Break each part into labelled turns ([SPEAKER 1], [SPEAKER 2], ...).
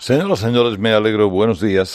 [SPEAKER 1] Señoras, señores, me alegro. Buenos días.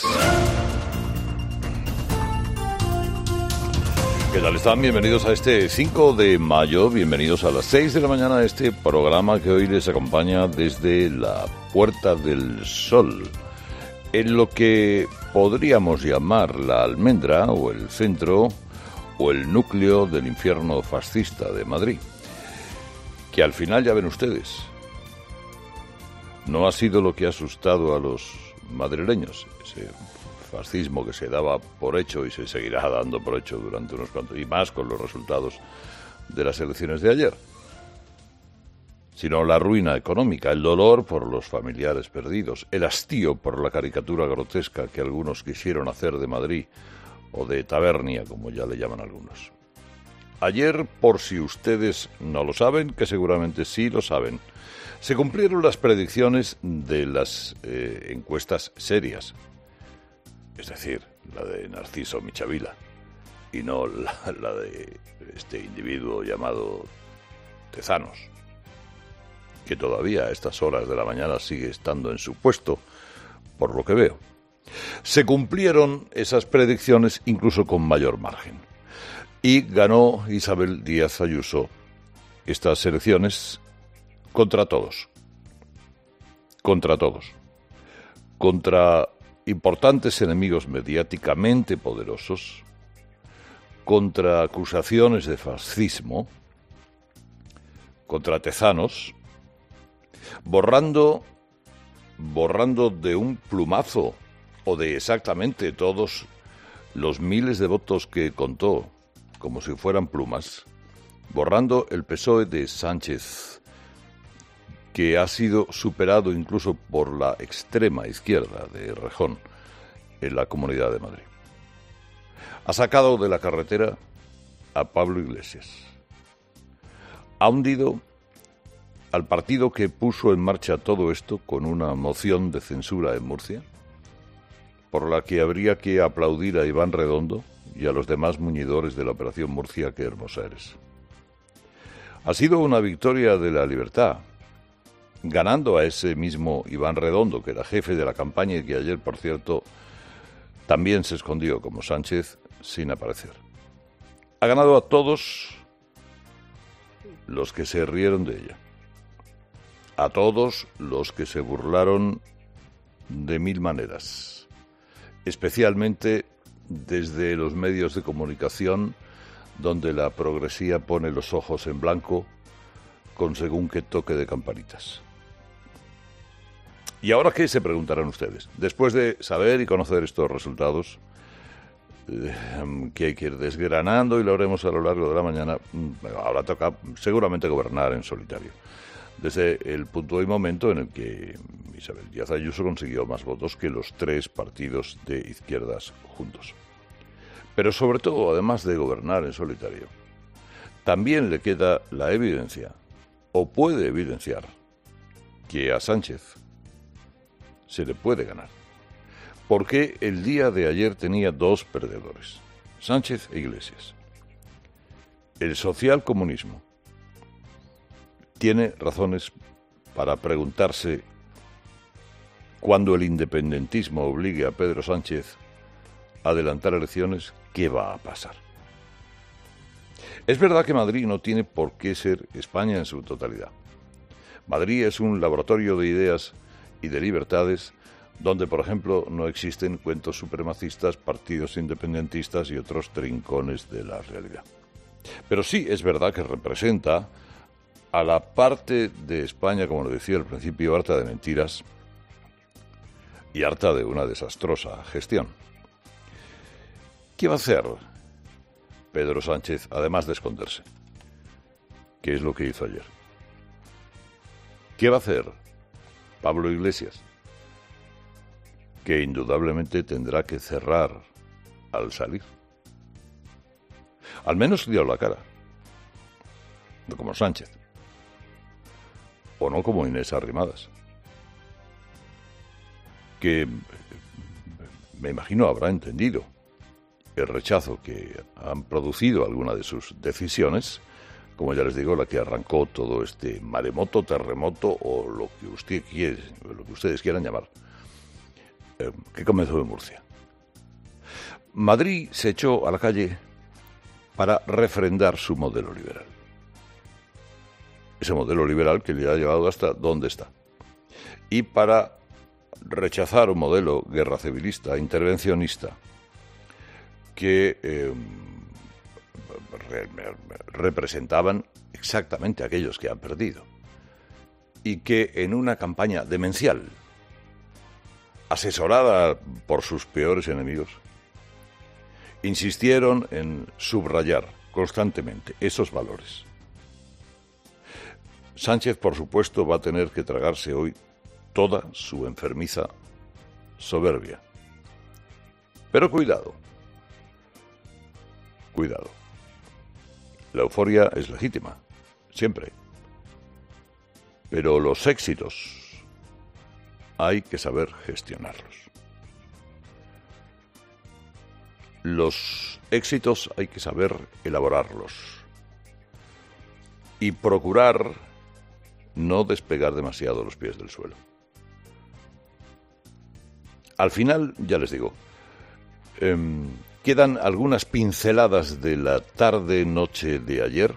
[SPEAKER 1] ¿Qué tal están? Bienvenidos a este 5 de mayo. Bienvenidos a las 6 de la mañana a este programa que hoy les acompaña desde la Puerta del Sol, en lo que podríamos llamar la almendra o el centro o el núcleo del infierno fascista de Madrid, que al final ya ven ustedes, no ha sido lo que ha asustado a los madrileños, ese fascismo que se daba por hecho y se seguirá dando por hecho durante unos cuantos, y más con los resultados de las elecciones de ayer, sino la ruina económica, el dolor por los familiares perdidos, el hastío por la caricatura grotesca que algunos quisieron hacer de Madrid, o de Tabernia, como ya le llaman algunos. Ayer, por si ustedes no lo saben, que seguramente sí lo saben, se cumplieron las predicciones de las encuestas serias, es decir, la de Narciso Michavila, y no la de este individuo llamado Tezanos, que todavía a estas horas de la mañana sigue estando en su puesto, por lo que veo. Se cumplieron esas predicciones incluso con mayor margen, y ganó Isabel Díaz Ayuso estas elecciones contra todos, contra importantes enemigos mediáticamente poderosos, contra acusaciones de fascismo, contra Tezanos, borrando de un plumazo o de exactamente todos los miles de votos que contó como si fueran plumas, borrando el PSOE de Sánchez, que ha sido superado incluso por la extrema izquierda de Rejón en la Comunidad de Madrid. Ha sacado de la carretera a Pablo Iglesias. Ha hundido al partido que puso en marcha todo esto con una moción de censura en Murcia, por la que habría que aplaudir a Iván Redondo y a los demás muñidores de la Operación Murcia, que hermosa eres. Ha sido una victoria de la libertad, ganando a ese mismo Iván Redondo, que era jefe de la campaña y que ayer, por cierto, también se escondió como Sánchez sin aparecer. Ha ganado a todos los que se rieron de ella, a todos los que se burlaron de mil maneras, especialmente desde los medios de comunicación, donde la progresía pone los ojos en blanco con según qué toque de campanitas. ¿Y ahora qué?, se preguntarán ustedes. Después de saber y conocer estos resultados, que hay que ir desgranando y lo haremos a lo largo de la mañana, ahora toca seguramente gobernar en solitario, desde el punto y momento en el que Isabel Díaz Ayuso consiguió más votos que los tres partidos de izquierdas juntos. Pero sobre todo, además de gobernar en solitario, también le queda la evidencia, o puede evidenciar, que a Sánchez se le puede ganar. Porque el día de ayer tenía dos perdedores, Sánchez e Iglesias. El socialcomunismo tiene razones para preguntarse, cuando el independentismo obligue a Pedro Sánchez a adelantar elecciones, ¿qué va a pasar? Es verdad que Madrid no tiene por qué ser España en su totalidad. Madrid es un laboratorio de ideas y de libertades donde, por ejemplo, no existen cuentos supremacistas, partidos independentistas y otros trincones de la realidad. Pero sí es verdad que representa a la parte de España, como lo decía al principio, harta de mentiras y harta de una desastrosa gestión. ¿Qué va a hacer Pedro Sánchez, además de esconderse? ¿Qué es lo que hizo ayer? ¿Qué va a hacer Pablo Iglesias? Que indudablemente tendrá que cerrar al salir. Al menos dio la cara. No como Sánchez. O no como Inés Arrimadas. Que me imagino habrá entendido el rechazo que han producido algunas de sus decisiones, como ya les digo, la que arrancó todo este maremoto, terremoto o lo que ustedes quieran llamar, que comenzó en Murcia. Madrid se echó a la calle para refrendar su modelo liberal. Ese modelo liberal que le ha llevado hasta donde está. Y para rechazar un modelo guerra civilista, intervencionista, que representaban exactamente aquellos que han perdido. Y que en una campaña demencial, asesorada por sus peores enemigos, insistieron en subrayar constantemente esos valores. Sánchez, por supuesto, va a tener que tragarse hoy toda su enfermiza soberbia. Pero cuidado, cuidado. La euforia es legítima, siempre. Pero los éxitos hay que saber gestionarlos. Los éxitos hay que saber elaborarlos y procurar no despegar demasiado los pies del suelo. Al final, ya les digo, quedan algunas pinceladas de la tarde-noche de ayer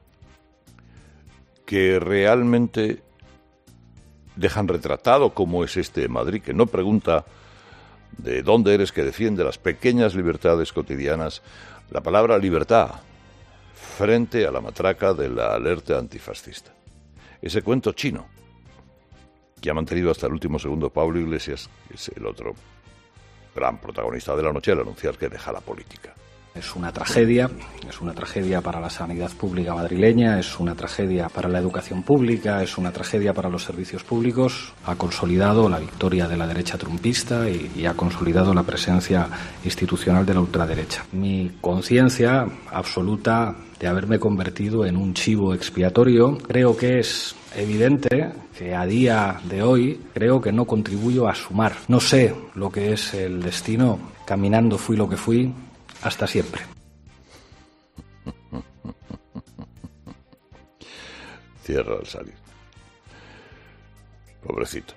[SPEAKER 1] que realmente dejan retratado cómo es este Madrid, que no pregunta de dónde eres, que defiende las pequeñas libertades cotidianas, la palabra libertad, frente a la matraca de la alerta antifascista. Ese cuento chino que ha mantenido hasta el último segundo Pablo Iglesias, que es el otro gran protagonista de la noche al anunciar que deja la política.
[SPEAKER 2] Es una tragedia para la sanidad pública madrileña, es una tragedia para la educación pública, es una tragedia para los servicios públicos. Ha consolidado la victoria de la derecha trumpista y ha consolidado la presencia institucional de la ultraderecha. Mi conciencia absoluta de haberme convertido en un chivo expiatorio, creo que es evidente que a día de hoy creo que no contribuyo a sumar. No sé lo que es el destino, caminando fui lo que fui, hasta siempre.
[SPEAKER 1] Cierra al salir. Pobrecito.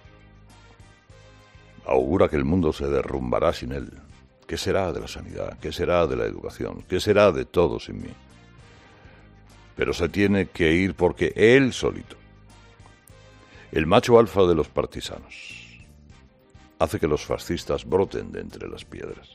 [SPEAKER 1] Augura que el mundo se derrumbará sin él. ¿Qué será de la sanidad? ¿Qué será de la educación? ¿Qué será de todo sin mí? Pero se tiene que ir porque él solito, el macho alfa de los partisanos, hace que los fascistas broten de entre las piedras.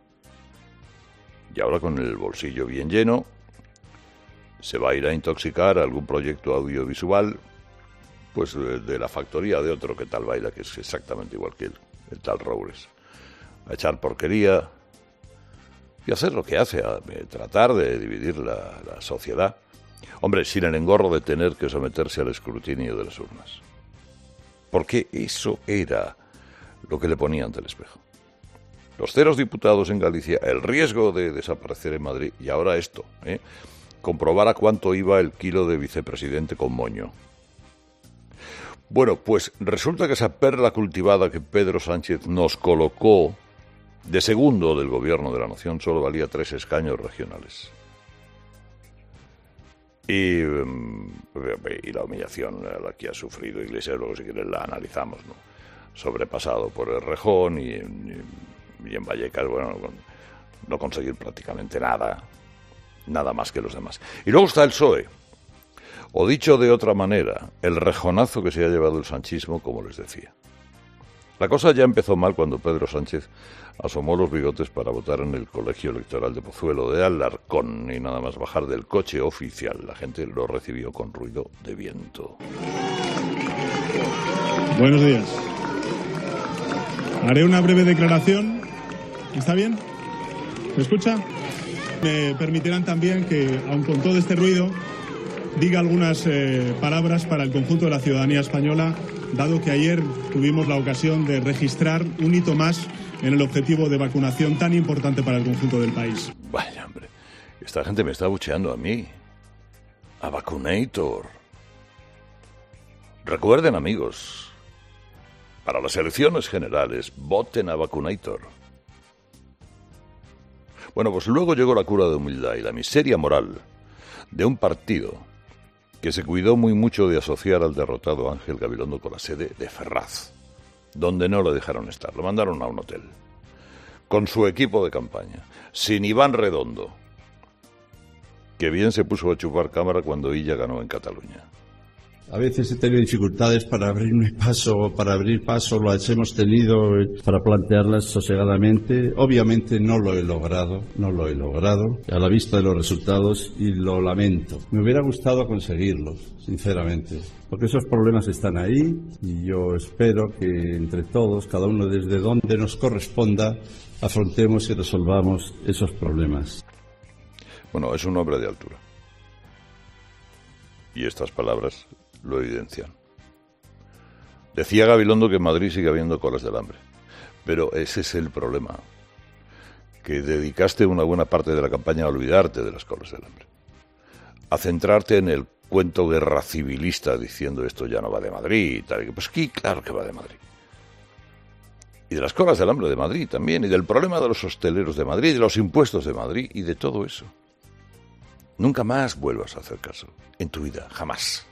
[SPEAKER 1] Y ahora, con el bolsillo bien lleno, se va a ir a intoxicar a algún proyecto audiovisual, pues de la factoría de otro que tal baila, que es exactamente igual que él, el tal Roures. A echar porquería y hacer lo que hace, a tratar de dividir la sociedad. Hombre, sin el engorro de tener que someterse al escrutinio de las urnas. Porque eso era lo que le ponía ante el espejo. Los 0 diputados en Galicia, el riesgo de desaparecer en Madrid, y ahora esto, comprobar a cuánto iba el kilo de vicepresidente con moño. Bueno, pues resulta que esa perla cultivada que Pedro Sánchez nos colocó de segundo del gobierno de la nación solo valía 3 escaños regionales. Y la humillación a la que ha sufrido Iglesias, luego si quieres la analizamos, ¿no? Sobrepasado por Errejón y en Vallecas, bueno, no conseguir prácticamente nada más que los demás. Y luego está el PSOE, o dicho de otra manera, el rejonazo que se ha llevado el sanchismo, como les decía. La cosa ya empezó mal cuando Pedro Sánchez asomó los bigotes para votar en el colegio electoral de Pozuelo de Alarcón y nada más bajar del coche oficial. La gente lo recibió con ruido de viento.
[SPEAKER 3] Buenos días. Haré una breve declaración. ¿Está bien? ¿Me escucha? Me permitirán también que, aun con todo este ruido, diga algunas palabras para el conjunto de la ciudadanía española, dado que ayer tuvimos la ocasión de registrar un hito más en el objetivo de vacunación tan importante para el conjunto del país.
[SPEAKER 1] Vaya, hombre, esta gente me está abucheando a mí. A Vacunator. Recuerden, amigos, para las elecciones generales, voten a Vacunator. Bueno, pues luego llegó la cura de humildad y la miseria moral de un partido que se cuidó muy mucho de asociar al derrotado Ángel Gabilondo con la sede de Ferraz. donde no lo dejaron estar. Lo mandaron a un hotel, con su equipo de campaña, sin Iván Redondo, que bien se puso a chupar cámara cuando Illa ganó en Cataluña.
[SPEAKER 4] A veces he tenido dificultades para abrirme paso, las hemos tenido para plantearlas sosegadamente. Obviamente no lo he logrado, a la vista de los resultados, y lo lamento. Me hubiera gustado conseguirlos, sinceramente, porque esos problemas están ahí y yo espero que entre todos, cada uno desde donde nos corresponda, afrontemos y resolvamos esos problemas.
[SPEAKER 1] Bueno, es un hombre de altura. Y estas palabras lo evidencian. Decía Gabilondo que en Madrid sigue habiendo colas del hambre. Pero ese es el problema. Que dedicaste una buena parte de la campaña a olvidarte de las colas del hambre. A centrarte en el cuento guerra civilista diciendo esto ya no va de Madrid y tal. Pues sí, claro que va de Madrid. Y de las colas del hambre de Madrid también. Y del problema de los hosteleros de Madrid, de los impuestos de Madrid y de todo eso. Nunca más vuelvas a hacer caso. En tu vida, jamás.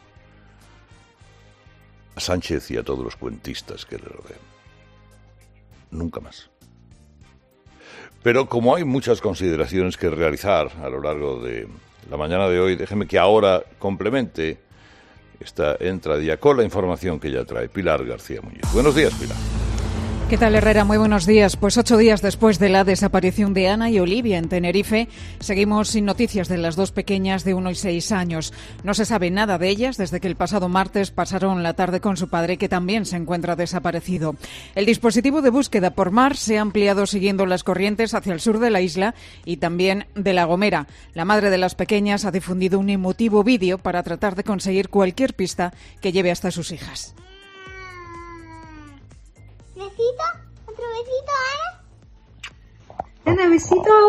[SPEAKER 1] A Sánchez y a todos los cuentistas que le rodean. Nunca más. Pero como hay muchas consideraciones que realizar a lo largo de la mañana de hoy, déjeme que ahora complemente esta entradilla con la información que ya trae Pilar García Muñoz. Buenos días, Pilar.
[SPEAKER 5] ¿Qué tal, Herrera? Muy buenos días. Pues 8 días después de la desaparición de Ana y Olivia en Tenerife, seguimos sin noticias de las dos pequeñas de 1 y 6 años. No se sabe nada de ellas desde que el pasado martes pasaron la tarde con su padre, que también se encuentra desaparecido. El dispositivo de búsqueda por mar se ha ampliado siguiendo las corrientes hacia el sur de la isla y también de La Gomera. La madre de las pequeñas ha difundido un emotivo vídeo para tratar de conseguir cualquier pista que lleve hasta sus hijas.
[SPEAKER 6] ¿Besito? ¿Otro besito, Ana?
[SPEAKER 7] Ana, besito a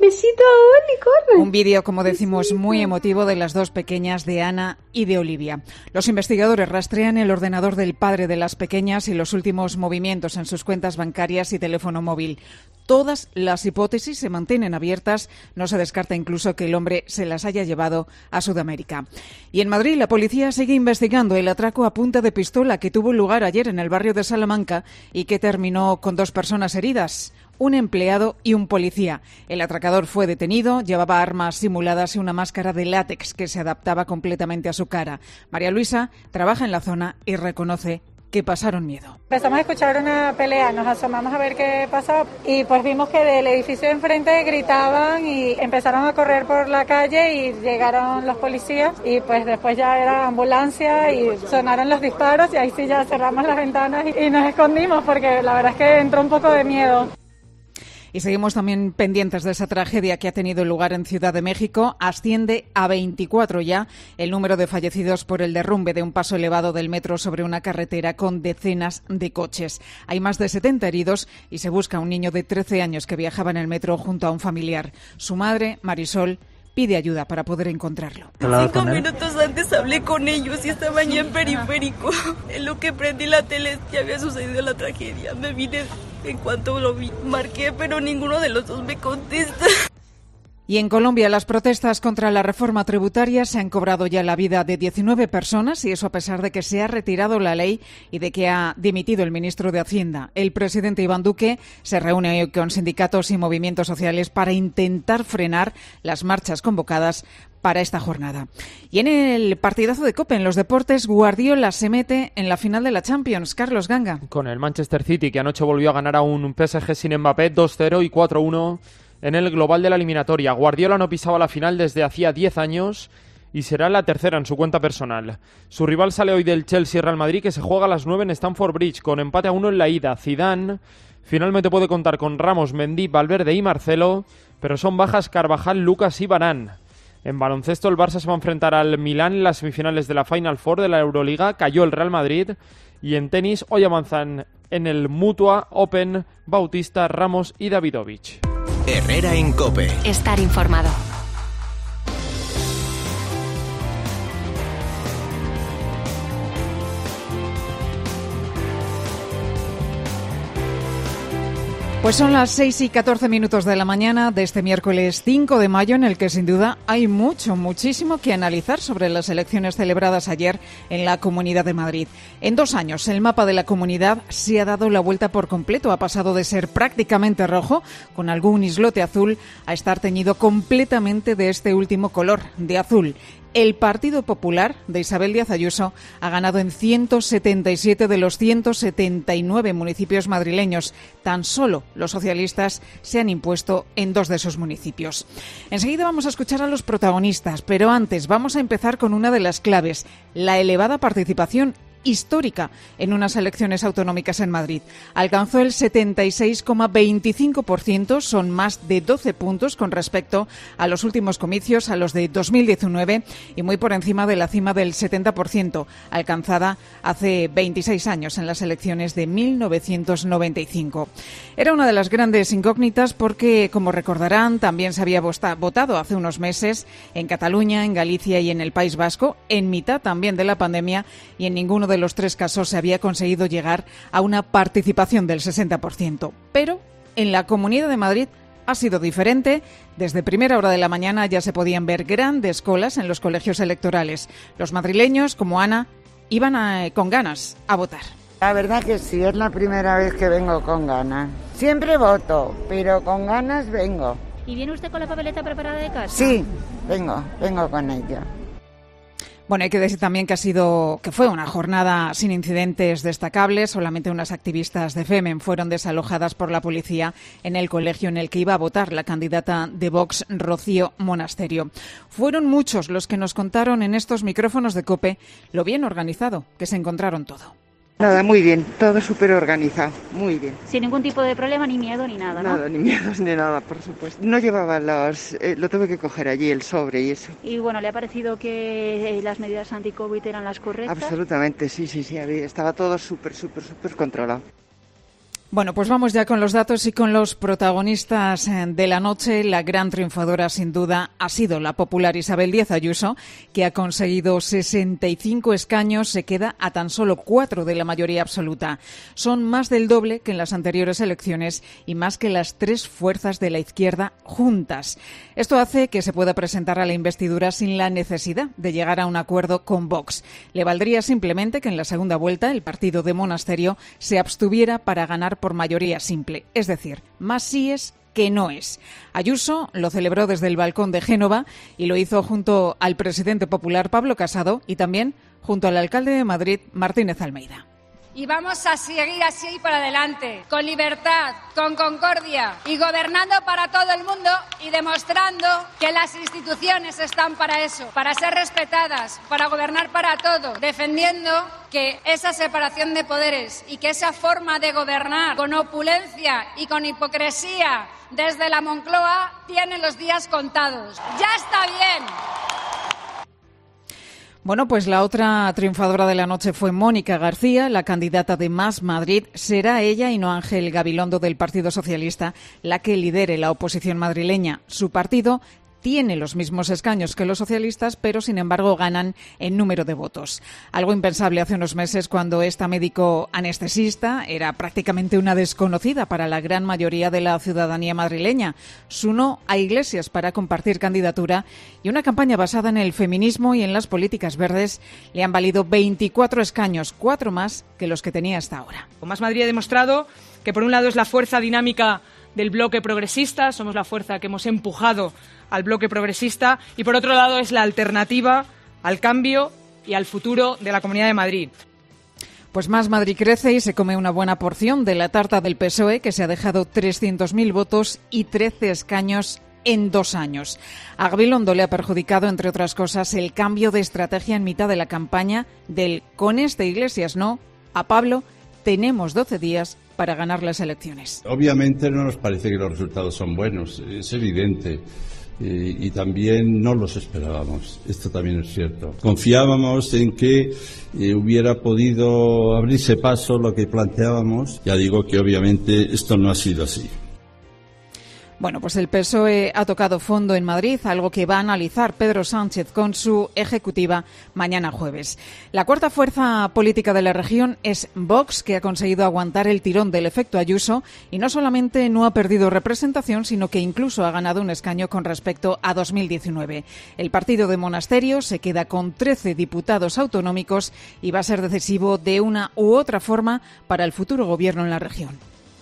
[SPEAKER 7] Oli, corre.
[SPEAKER 5] Un vídeo, como decimos, muy emotivo de las dos pequeñas, de Ana y de Olivia. Los investigadores rastrean el ordenador del padre de las pequeñas y los últimos movimientos en sus cuentas bancarias y teléfono móvil. Todas las hipótesis se mantienen abiertas. No se descarta incluso que el hombre se las haya llevado a Sudamérica. Y en Madrid, la policía sigue investigando el atraco a punta de pistola que tuvo lugar ayer en el barrio de Salamanca y que terminó con 2 personas heridas, un empleado y un policía. El atracador fue detenido, llevaba armas simuladas y una máscara de látex que se adaptaba completamente a su cara. María Luisa trabaja en la zona y reconoce que pasaron miedo.
[SPEAKER 8] Empezamos a escuchar una pelea, nos asomamos a ver qué pasaba y pues vimos que del edificio de enfrente gritaban y empezaron a correr por la calle y llegaron los policías y pues después ya era ambulancia y sonaron los disparos y ahí sí ya cerramos las ventanas y nos escondimos porque la verdad es que entró un poco de miedo.
[SPEAKER 5] Y seguimos también pendientes de esa tragedia que ha tenido lugar en Ciudad de México. Asciende a 24 ya el número de fallecidos por el derrumbe de un paso elevado del metro sobre una carretera con decenas de coches. Hay más de 70 heridos y se busca a un niño de 13 años que viajaba en el metro junto a un familiar. Su madre, Marisol, pide ayuda para poder encontrarlo.
[SPEAKER 9] 5 minutos antes hablé con ellos y estaban ya en Periférico. En lo que prendí la tele ya había sucedido la tragedia. Me vine en cuanto lo vi. Marqué, pero ninguno de los dos me contesta.
[SPEAKER 5] Y en Colombia, las protestas contra la reforma tributaria se han cobrado ya la vida de 19 personas, y eso a pesar de que se ha retirado la ley y de que ha dimitido el ministro de Hacienda. El presidente Iván Duque se reúne hoy con sindicatos y movimientos sociales para intentar frenar las marchas convocadas para esta jornada. Y en el partidazo de COPE, en los deportes, Guardiola se mete en la final de la Champions. Carlos Ganga.
[SPEAKER 10] Con el Manchester City, que anoche volvió a ganar a un PSG sin Mbappé 2-0 y 4-1 en el global de la eliminatoria. Guardiola no pisaba la final desde hacía 10 años y será la tercera en su cuenta personal. Su rival sale hoy del Chelsea Real Madrid, que se juega a las 9 en Stamford Bridge, con empate a 1 en la ida. Zidane finalmente puede contar con Ramos, Mendy, Valverde y Marcelo, pero son bajas Carvajal, Lucas y Varane. En baloncesto, el Barça se va a enfrentar al Milán en las semifinales de la Final Four de la Euroliga. Cayó el Real Madrid. Y en tenis, hoy avanzan en el Mutua Open Bautista, Ramos y Davidovich.
[SPEAKER 11] Herrera en COPE.
[SPEAKER 12] Estar informado.
[SPEAKER 5] Pues son las 6:14 de la mañana de este miércoles 5 de mayo, en el que sin duda hay muchísimo que analizar sobre las elecciones celebradas ayer en la Comunidad de Madrid. En 2 años, el mapa de la comunidad se ha dado la vuelta por completo. Ha pasado de ser prácticamente rojo, con algún islote azul, a estar teñido completamente de este último color, de azul. El Partido Popular de Isabel Díaz Ayuso ha ganado en 177 de los 179 municipios madrileños. Tan solo los socialistas se han impuesto en 2 de esos municipios. Enseguida vamos a escuchar a los protagonistas, pero antes vamos a empezar con una de las claves: la elevada participación histórica en unas elecciones autonómicas en Madrid. Alcanzó el 76,25%, son más de 12 puntos con respecto a los últimos comicios, a los de 2019, y muy por encima de la cima del 70%, alcanzada hace 26 años en las elecciones de 1995. Era una de las grandes incógnitas porque, como recordarán, también se había votado hace unos meses en Cataluña, en Galicia y en el País Vasco, en mitad también de la pandemia, y en ninguno de los 3 casos se había conseguido llegar a una participación del 60%. Pero en la Comunidad de Madrid ha sido diferente. Desde primera hora de la mañana ya se podían ver grandes colas en los colegios electorales. Los madrileños, como Ana, iban con ganas a votar.
[SPEAKER 12] La verdad que sí, es la primera vez que vengo con ganas. Siempre voto, pero con ganas vengo.
[SPEAKER 13] ¿Y viene usted con la papeleta preparada de casa?
[SPEAKER 12] Sí, vengo con ella.
[SPEAKER 5] Bueno, hay que decir también que fue una jornada sin incidentes destacables. Solamente unas activistas de Femen fueron desalojadas por la policía en el colegio en el que iba a votar la candidata de Vox, Rocío Monasterio. Fueron muchos los que nos contaron en estos micrófonos de COPE lo bien organizado que se encontraron todo.
[SPEAKER 12] Nada, muy bien, todo súper organizado, muy bien.
[SPEAKER 13] Sin ningún tipo de problema, ni miedo, ni nada, ¿no?
[SPEAKER 12] Nada, ni miedos, ni nada, por supuesto. No llevaba lo tuve que coger allí, el sobre y eso.
[SPEAKER 13] Y bueno, ¿le ha parecido que las medidas anti-COVID eran las correctas?
[SPEAKER 12] Absolutamente, sí, estaba todo súper controlado.
[SPEAKER 5] Bueno, pues vamos ya con los datos y con los protagonistas de la noche. La gran triunfadora, sin duda, ha sido la popular Isabel Díaz Ayuso, que ha conseguido 65 escaños, se queda a tan solo 4 de la mayoría absoluta. Son más del doble que en las anteriores elecciones y más que las 3 fuerzas de la izquierda juntas. Esto hace que se pueda presentar a la investidura sin la necesidad de llegar a un acuerdo con Vox. Le valdría simplemente que en la segunda vuelta el partido de Monasterio se abstuviera para ganar por mayoría simple, es decir, más síes que noes. Ayuso lo celebró desde el balcón de Génova y lo hizo junto al presidente popular Pablo Casado y también junto al alcalde de Madrid, Martínez Almeida.
[SPEAKER 14] Y vamos a seguir así para adelante, con libertad, con concordia y gobernando para todo el mundo y demostrando que las instituciones están para eso, para ser respetadas, para gobernar para todos, defendiendo que esa separación de poderes y que esa forma de gobernar con opulencia y con hipocresía desde la Moncloa tiene los días contados. ¡Ya está bien!
[SPEAKER 5] Bueno, pues la otra triunfadora de la noche fue Mónica García, la candidata de Más Madrid. Será ella y no Ángel Gabilondo del Partido Socialista la que lidere la oposición madrileña. Su partido tiene los mismos escaños que los socialistas, pero sin embargo ganan en número de votos. Algo impensable hace unos meses, cuando esta médico anestesista era prácticamente una desconocida para la gran mayoría de la ciudadanía madrileña. Se unió a Iglesias para compartir candidatura y una campaña basada en el feminismo y en las políticas verdes le han valido 24 escaños, 4 más que los que tenía hasta ahora.
[SPEAKER 15] Más Madrid ha demostrado que por un lado es la fuerza dinámica del bloque progresista, somos la fuerza que hemos empujado al bloque progresista, y por otro lado es la alternativa al cambio y al futuro de la Comunidad de Madrid.
[SPEAKER 5] Pues Más Madrid crece y se come una buena porción de la tarta del PSOE, que se ha dejado 300.000 votos y 13 escaños en 2 años. A Gabilondo le ha perjudicado, entre otras cosas, el cambio de estrategia en mitad de la campaña del "con este Iglesias no", a Pablo tenemos 12 días para ganar las elecciones.
[SPEAKER 4] Obviamente no nos parece que los resultados son buenos, es evidente. Y también no los esperábamos, esto también es cierto. Confiábamos en que hubiera podido abrirse paso lo que planteábamos. Ya digo que obviamente esto no ha sido así.
[SPEAKER 5] Bueno, pues el PSOE ha tocado fondo en Madrid, algo que va a analizar Pedro Sánchez con su ejecutiva mañana jueves. La cuarta fuerza política de la región es Vox, que ha conseguido aguantar el tirón del efecto Ayuso y no solamente no ha perdido representación, sino que incluso ha ganado un escaño con respecto a 2019. El partido de Monasterio se queda con 13 diputados autonómicos y va a ser decisivo de una u otra forma para el futuro gobierno en la región.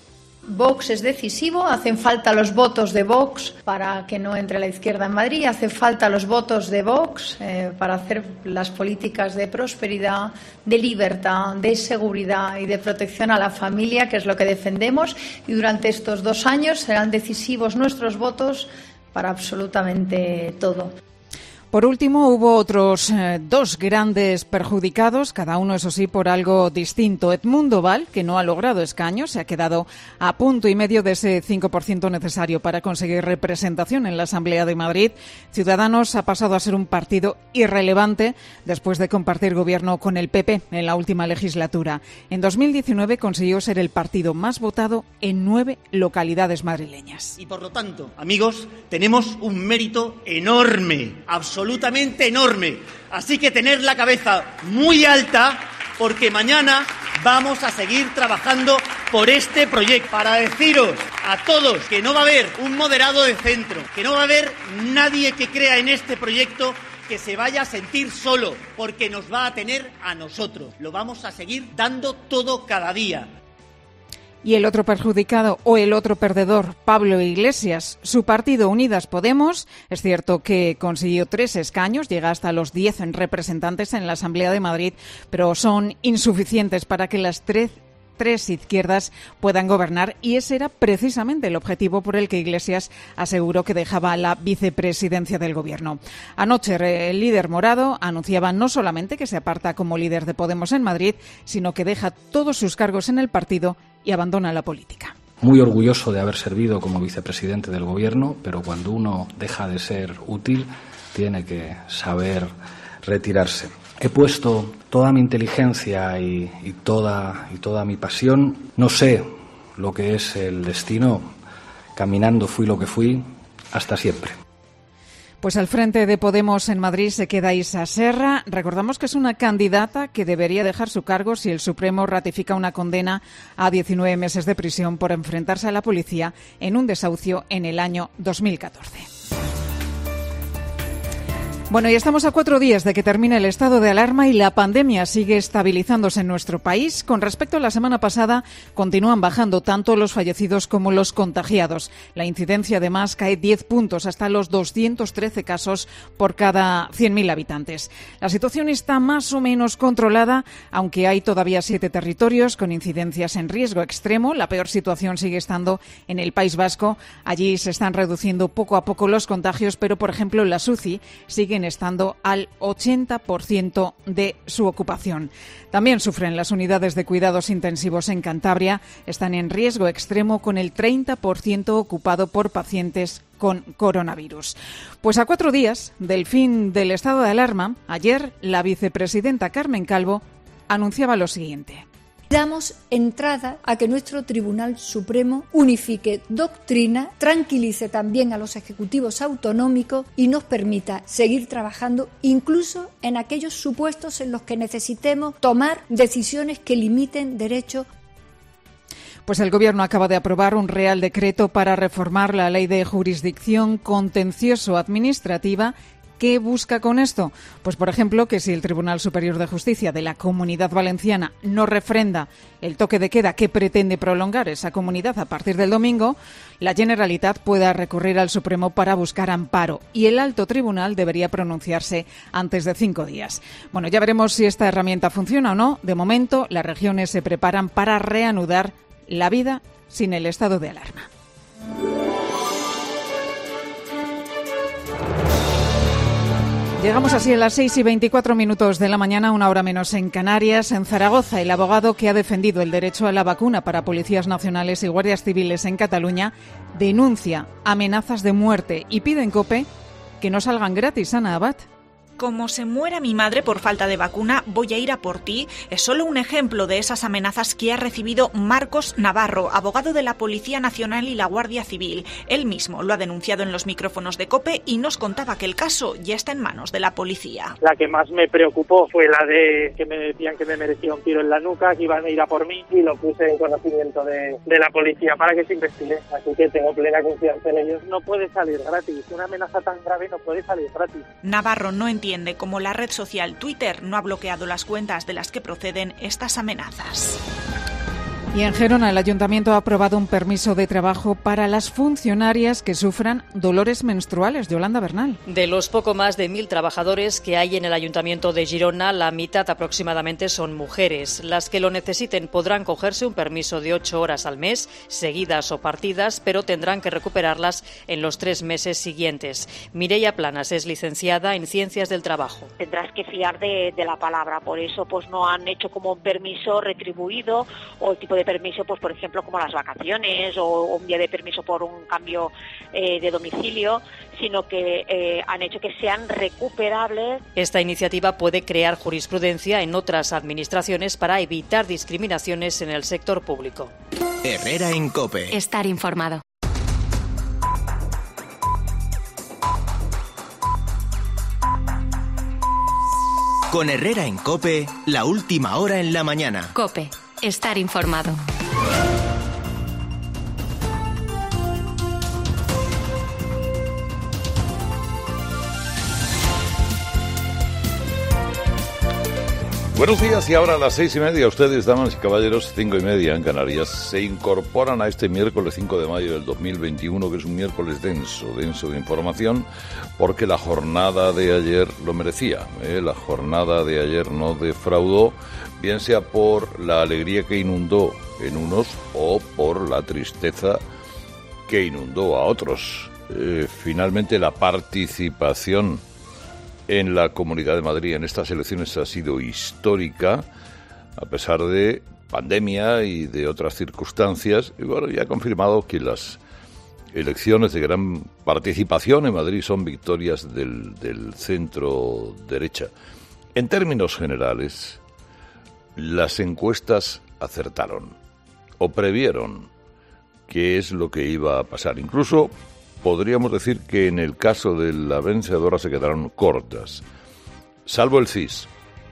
[SPEAKER 16] Vox es decisivo, hacen falta los votos de Vox para que no entre la izquierda en Madrid, hacen falta los votos de Vox para hacer las políticas de prosperidad, de libertad, de seguridad y de protección a la familia, que es lo que defendemos, y durante estos 2 años serán decisivos nuestros votos para absolutamente todo.
[SPEAKER 5] Por último, hubo otros 2 grandes perjudicados, cada uno, eso sí, por algo distinto. Edmundo Val, que no ha logrado escaños, se ha quedado a punto y medio de ese 5% necesario para conseguir representación en la Asamblea de Madrid. Ciudadanos ha pasado a ser un partido irrelevante después de compartir gobierno con el PP en la última legislatura. En 2019 consiguió ser el partido más votado en 9 localidades madrileñas.
[SPEAKER 17] Y por lo tanto, amigos, tenemos un mérito enorme, absolutamente enorme. Así que tener la cabeza muy alta, porque mañana vamos a seguir trabajando por este proyecto. Para deciros a todos que no va a haber un moderado de centro, que no va a haber nadie que crea en este proyecto que se vaya a sentir solo, porque nos va a tener a nosotros. Lo vamos a seguir dando todo cada día.
[SPEAKER 5] Y el otro perjudicado o el otro perdedor, Pablo Iglesias. Su partido Unidas Podemos, es cierto que consiguió 3 escaños, llega hasta los 10 representantes en la Asamblea de Madrid, pero son insuficientes para que las tres izquierdas puedan gobernar, y ese era precisamente el objetivo por el que Iglesias aseguró que dejaba la vicepresidencia del gobierno. Anoche el líder morado anunciaba no solamente que se aparta como líder de Podemos en Madrid, sino que deja todos sus cargos en el partido y abandona la política.
[SPEAKER 2] Muy orgulloso de haber servido como vicepresidente del gobierno, pero cuando uno deja de ser útil, tiene que saber retirarse. He puesto toda mi inteligencia y toda mi pasión. No sé lo que es el destino. Caminando fui lo que fui. Hasta siempre.
[SPEAKER 5] Pues al frente de Podemos en Madrid se queda Isa Serra. Recordamos que es una candidata que debería dejar su cargo si el Supremo ratifica una condena a 19 meses de prisión por enfrentarse a la policía en un desahucio en el año 2014. Bueno, y estamos a 4 días de que termine el estado de alarma y la pandemia sigue estabilizándose en nuestro país. Con respecto a la semana pasada, continúan bajando tanto los fallecidos como los contagiados. La incidencia, además, cae 10 puntos hasta los 213 casos por cada 100.000 habitantes. La situación está más o menos controlada, aunque hay todavía 7 territorios con incidencias en riesgo extremo. La peor situación sigue estando en el País Vasco. Allí se están reduciendo poco a poco los contagios, pero, por ejemplo, las UCI siguen estando al 80% de su ocupación. También sufren las unidades de cuidados intensivos en Cantabria. Están en riesgo extremo con el 30% ocupado por pacientes con coronavirus. Pues a 4 días del fin del estado de alarma, ayer la vicepresidenta Carmen Calvo anunciaba lo siguiente.
[SPEAKER 18] Damos entrada a que nuestro Tribunal Supremo unifique doctrina, tranquilice también a los ejecutivos autonómicos y nos permita seguir trabajando incluso en aquellos supuestos en los que necesitemos tomar decisiones que limiten derechos.
[SPEAKER 5] Pues el Gobierno acaba de aprobar un Real Decreto para reformar la Ley de Jurisdicción Contencioso-Administrativa. ¿Qué busca con esto? Pues, por ejemplo, que si el Tribunal Superior de Justicia de la Comunidad Valenciana no refrenda el toque de queda que pretende prolongar esa comunidad a partir del domingo, la Generalitat pueda recurrir al Supremo para buscar amparo y el alto tribunal debería pronunciarse antes de 5 días. Bueno, ya veremos si esta herramienta funciona o no. De momento, las regiones se preparan para reanudar la vida sin el estado de alarma. Llegamos así a las 6:24 de la mañana, 1 hora menos en Canarias. En Zaragoza, el abogado que ha defendido el derecho a la vacuna para policías nacionales y guardias civiles en Cataluña denuncia amenazas de muerte y pide en COPE que no salgan gratis. Ana Abad.
[SPEAKER 19] Como se muera mi madre por falta de vacuna, voy a ir a por ti, es solo un ejemplo de esas amenazas que ha recibido Marcos Navarro, abogado de la Policía Nacional y la Guardia Civil. Él mismo lo ha denunciado en los micrófonos de COPE y nos contaba que el caso ya está en manos de la policía.
[SPEAKER 20] La que más me preocupó fue la de que me decían que me merecía un tiro en la nuca, que iban a ir a por mí, y lo puse en conocimiento de la policía para que se investigue. Así que tengo plena confianza en ellos. No puede salir gratis. Una amenaza tan grave no puede salir gratis.
[SPEAKER 19] Navarro no entiende cómo la red social Twitter no ha bloqueado las cuentas de las que proceden estas amenazas.
[SPEAKER 5] Y en Gerona, el Ayuntamiento ha aprobado un permiso de trabajo para las funcionarias que sufran dolores menstruales. Yolanda Bernal.
[SPEAKER 21] De los poco más de 1.000 trabajadores que hay en el Ayuntamiento de Girona, la mitad aproximadamente son mujeres. Las que lo necesiten podrán cogerse un permiso de 8 horas al mes, seguidas o partidas, pero tendrán que recuperarlas en los 3 meses siguientes. Mireia Planas es licenciada en Ciencias del Trabajo.
[SPEAKER 22] Tendrás que fiar de la palabra, por eso pues no han hecho como un permiso retribuido o el tipo de permiso, pues por ejemplo como las vacaciones o un día de permiso por un cambio de domicilio, sino que han hecho que sean recuperables.
[SPEAKER 21] Esta iniciativa puede crear jurisprudencia en otras administraciones para evitar discriminaciones en el sector público.
[SPEAKER 11] Herrera en COPE.
[SPEAKER 23] Estar informado.
[SPEAKER 11] Con Herrera en COPE, la última hora en la mañana.
[SPEAKER 23] COPE. Estar informado.
[SPEAKER 1] Buenos días, y ahora a las 6:30, ustedes, damas y caballeros, 5:30 en Canarias, se incorporan a este miércoles 5 de mayo del 2021, que es un miércoles denso de información, porque la jornada de ayer lo merecía. La jornada de ayer no defraudó, bien sea por la alegría que inundó en unos o por la tristeza que inundó a otros. Finalmente, la participación en la Comunidad de Madrid en estas elecciones ha sido histórica, a pesar de pandemia y de otras circunstancias. Y bueno, ya ha confirmado que las elecciones de gran participación en Madrid son victorias del centro derecha. En términos generales, las encuestas acertaron o previeron qué es lo que iba a pasar. Incluso podríamos decir que en el caso de la vencedora se quedaron cortas, salvo el CIS.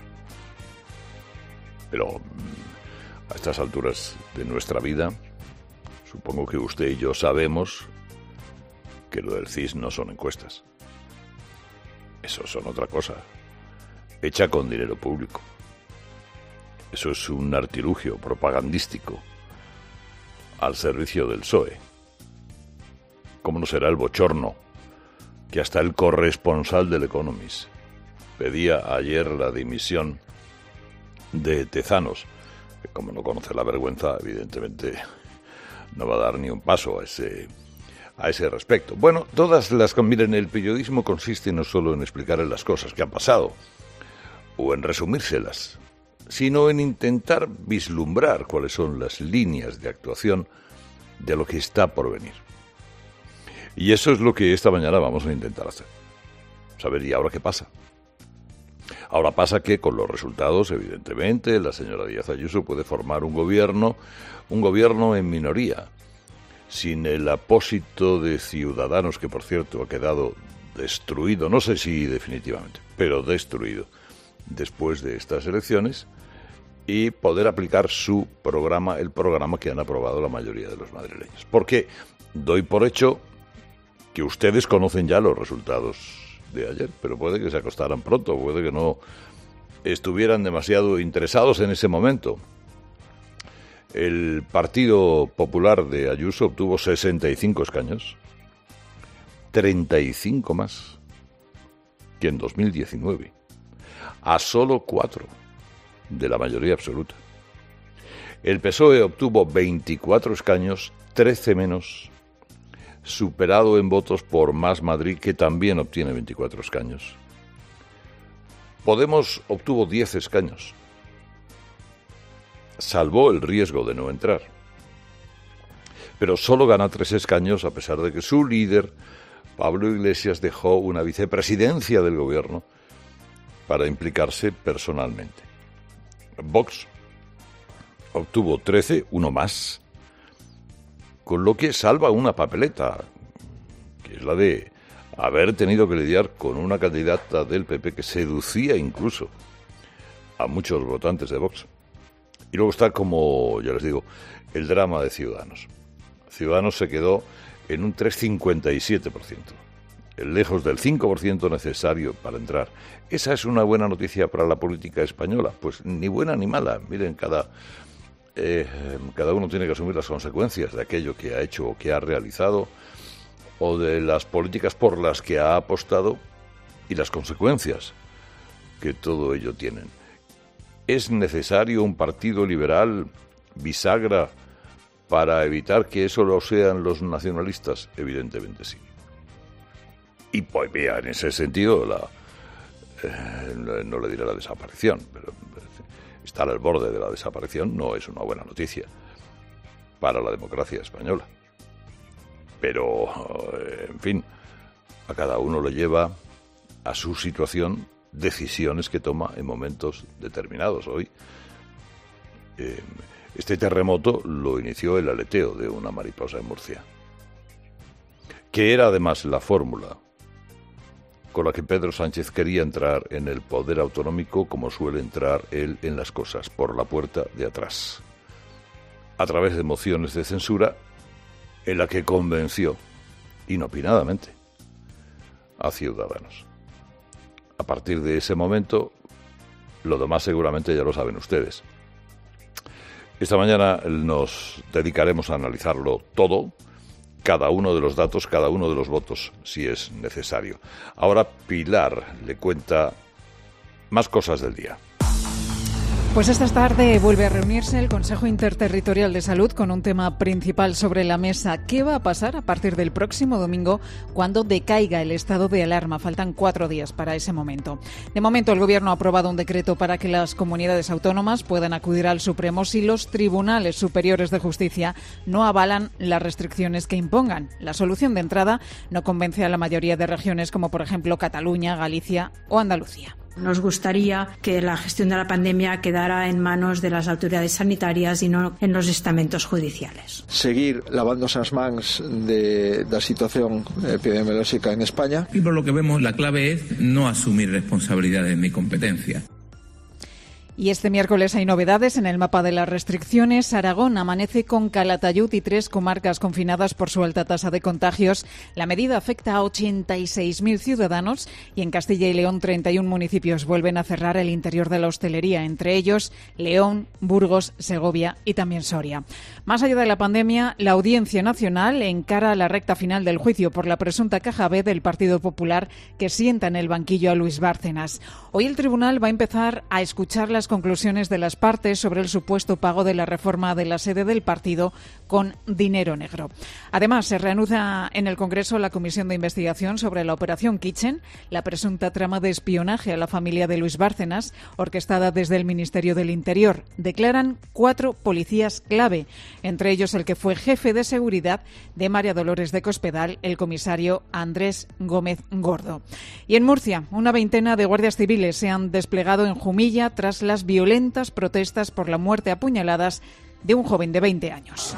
[SPEAKER 1] Pero a estas alturas de nuestra vida, supongo que usted y yo sabemos que lo del CIS no son encuestas. Eso son otra cosa, hecha con dinero público. Eso es un artilugio propagandístico al servicio del PSOE. ¿Cómo no será el bochorno que hasta el corresponsal del Economist pedía ayer la dimisión de Tezanos, que como no conoce la vergüenza, evidentemente no va a dar ni un paso a ese respecto? Bueno, miren, el periodismo consiste no solo en explicar las cosas que han pasado o en resumírselas, sino en intentar vislumbrar cuáles son las líneas de actuación de lo que está por venir. Y eso es lo que esta mañana vamos a intentar hacer. Saber, ¿y ahora qué pasa? Ahora pasa que con los resultados, evidentemente, la señora Díaz Ayuso puede formar un gobierno en minoría, sin el apósito de Ciudadanos, que por cierto ha quedado destruido, no sé si definitivamente, pero destruido después de estas elecciones, y poder aplicar su programa, el programa que han aprobado la mayoría de los madrileños. Porque doy por hecho que ustedes conocen ya los resultados de ayer, pero puede que se acostaran pronto, puede que no estuvieran demasiado interesados en ese momento. El Partido Popular de Ayuso obtuvo 65 escaños, 35 más que en 2019, a solo 4 de la mayoría absoluta. El PSOE obtuvo 24 escaños, 13 menos, superado en votos por Más Madrid, que también obtiene 24 escaños. Podemos obtuvo 10 escaños. Salvó el riesgo de no entrar. Pero solo gana 3 escaños, a pesar de que su líder, Pablo Iglesias, dejó una vicepresidencia del gobierno para implicarse personalmente. Vox obtuvo 13, uno más, con lo que salva una papeleta, que es la de haber tenido que lidiar con una candidata del PP que seducía incluso a muchos votantes de Vox. Y luego está, como ya les digo, el drama de Ciudadanos. Ciudadanos se quedó en un 3,57%, lejos del 5% necesario para entrar. ¿Esa es una buena noticia para la política española? Pues ni buena ni mala. Miren, cada uno tiene que asumir las consecuencias de aquello que ha hecho o que ha realizado, o de las políticas por las que ha apostado y las consecuencias que todo ello tienen. ¿Es necesario un partido liberal bisagra para evitar que eso lo sean los nacionalistas? Evidentemente sí. Y pues mira, en ese sentido, no le diré la desaparición, pero estar al borde de la desaparición no es una buena noticia para la democracia española. Pero, en fin, a cada uno le lleva a su situación decisiones que toma en momentos determinados. Hoy, este terremoto lo inició el aleteo de una mariposa en Murcia, que era además la fórmula con la que Pedro Sánchez quería entrar en el poder autonómico, como suele entrar él en las cosas, por la puerta de atrás, a través de mociones de censura en la que convenció, inopinadamente, a Ciudadanos. A partir de ese momento, lo demás seguramente ya lo saben ustedes. Esta mañana nos dedicaremos a analizarlo todo, cada uno de los datos, cada uno de los votos, si es necesario. Ahora Pilar le cuenta más cosas del día.
[SPEAKER 5] Pues esta tarde vuelve a reunirse el Consejo Interterritorial de Salud con un tema principal sobre la mesa. ¿Qué va a pasar a partir del próximo domingo cuando decaiga el estado de alarma? Faltan 4 días para ese momento. De momento, el Gobierno ha aprobado un decreto para que las comunidades autónomas puedan acudir al Supremo si los tribunales superiores de justicia no avalan las restricciones que impongan. La solución de entrada no convence a la mayoría de regiones, como por ejemplo Cataluña, Galicia o Andalucía.
[SPEAKER 3] Nos gustaría que la gestión de la pandemia quedara en manos de las autoridades sanitarias y no en los estamentos judiciales.
[SPEAKER 6] Seguir lavándose as mans da situación epidemiológica en España.
[SPEAKER 7] Y por lo que vemos, la clave es no asumir responsabilidades ni competencias.
[SPEAKER 5] Y este miércoles hay novedades en el mapa de las restricciones. Aragón amanece con Calatayud y 3 comarcas confinadas por su alta tasa de contagios. La medida afecta a 86.000 ciudadanos y en Castilla y León 31 municipios vuelven a cerrar el interior de la hostelería, entre ellos León, Burgos, Segovia y también Soria. Más allá de la pandemia, la Audiencia Nacional encara la recta final del juicio por la presunta caja B del Partido Popular que sienta en el banquillo a Luis Bárcenas. Hoy el tribunal va a empezar a escuchar las conclusiones de las partes sobre el supuesto pago de la reforma de la sede del partido con dinero negro. Además, se reanuda en el Congreso la comisión de investigación sobre la operación Kitchen, la presunta trama de espionaje a la familia de Luis Bárcenas, orquestada desde el Ministerio del Interior. Declaran 4 policías clave, entre ellos el que fue jefe de seguridad de María Dolores de Cospedal, el comisario Andrés Gómez Gordo. Y en Murcia, una veintena de guardias civiles se han desplegado en Jumilla tras las violentas protestas por la muerte a puñaladas de un joven de 20 años.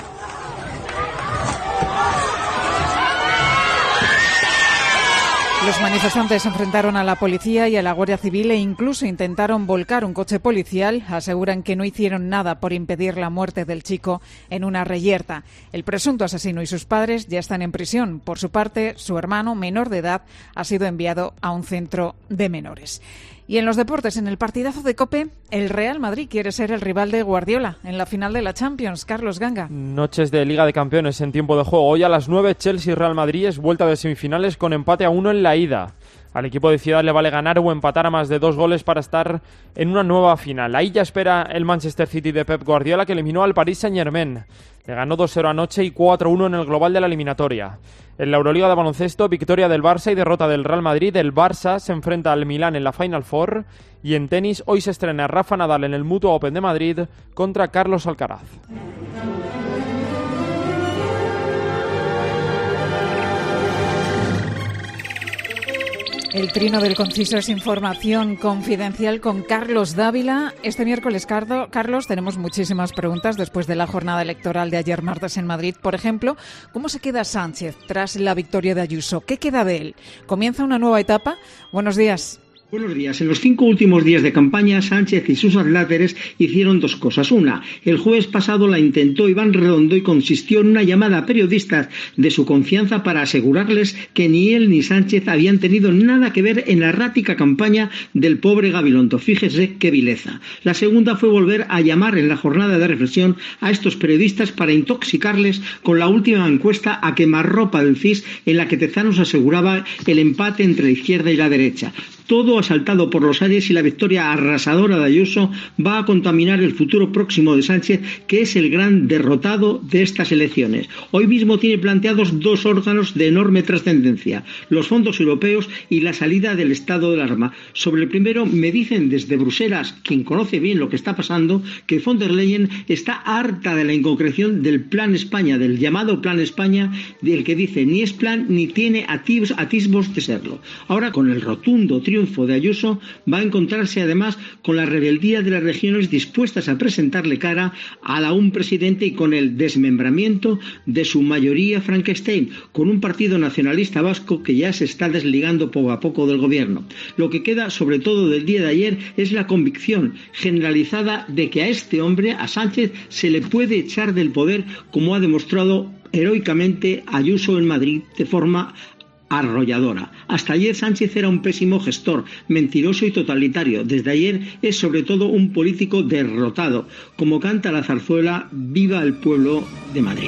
[SPEAKER 5] Los manifestantes se enfrentaron a la policía y a la Guardia Civil e incluso intentaron volcar un coche policial. Aseguran que no hicieron nada por impedir la muerte del chico en una reyerta. El presunto asesino y sus padres ya están en prisión. Por su parte, su hermano, menor de edad, ha sido enviado a un centro de menores. Y en los deportes, en el partidazo de COPE, el Real Madrid quiere ser el rival de Guardiola en la final de la Champions. Carlos Ganga.
[SPEAKER 10] Noches de Liga de Campeones en tiempo de juego. Hoy a las 9, Chelsea-Real Madrid es vuelta de semifinales con empate a 1 en la ida. Al equipo de Ciudad le vale ganar o empatar a más de 2 goles para estar en una nueva final. Ahí ya espera el Manchester City de Pep Guardiola, que eliminó al Paris Saint-Germain. Le ganó 2-0 anoche y 4-1 en el global de la eliminatoria. En la Euroliga de baloncesto, victoria del Barça y derrota del Real Madrid. El Barça se enfrenta al Milán en la Final Four. Y en tenis, hoy se estrena Rafa Nadal en el Mutua Open de Madrid contra Carlos Alcaraz.
[SPEAKER 5] El trino del conciso es información confidencial con Carlos Dávila. Este miércoles, Carlos, tenemos muchísimas preguntas después de la jornada electoral de ayer martes en Madrid. Por ejemplo, ¿cómo se queda Sánchez tras la victoria de Ayuso? ¿Qué queda de él? ¿Comienza una nueva etapa? Buenos días.
[SPEAKER 8] Buenos días. En los 5 últimos días de campaña, Sánchez y sus adláteres hicieron 2 cosas. Una, el jueves pasado la intentó Iván Redondo y consistió en una llamada a periodistas de su confianza para asegurarles que ni él ni Sánchez habían tenido nada que ver en la errática campaña del pobre Gabilondo. Fíjese qué vileza. La segunda fue volver a llamar en la jornada de reflexión a estos periodistas para intoxicarles con la última encuesta a quemarropa del CIS en la que Tezanos aseguraba el empate entre la izquierda y la derecha. Todo asaltado por los aires y la victoria arrasadora de Ayuso va a contaminar el futuro próximo de Sánchez, que es el gran derrotado de estas elecciones. Hoy mismo tiene planteados 2 órganos de enorme trascendencia, los fondos europeos y la salida del estado de alarma. Sobre el primero me dicen desde Bruselas, quien conoce bien lo que está pasando, que von der Leyen está harta de la inconcreción del Plan España, del llamado Plan España, del que dice ni es plan ni tiene atisbos de serlo. Ahora, con el rotundo triunfo de Ayuso, va a encontrarse además con la rebeldía de las regiones dispuestas a presentarle cara a un presidente y con el desmembramiento de su mayoría Frankenstein, con un partido nacionalista vasco que ya se está desligando poco a poco del gobierno. Lo que queda sobre todo del día de ayer es la convicción generalizada de que a este hombre, a Sánchez, se le puede echar del poder, como ha demostrado heroicamente Ayuso en Madrid de forma arrolladora. Hasta ayer Sánchez era un pésimo gestor, mentiroso y totalitario. Desde ayer es sobre todo un político derrotado. Como canta la zarzuela, ¡viva el pueblo de Madrid!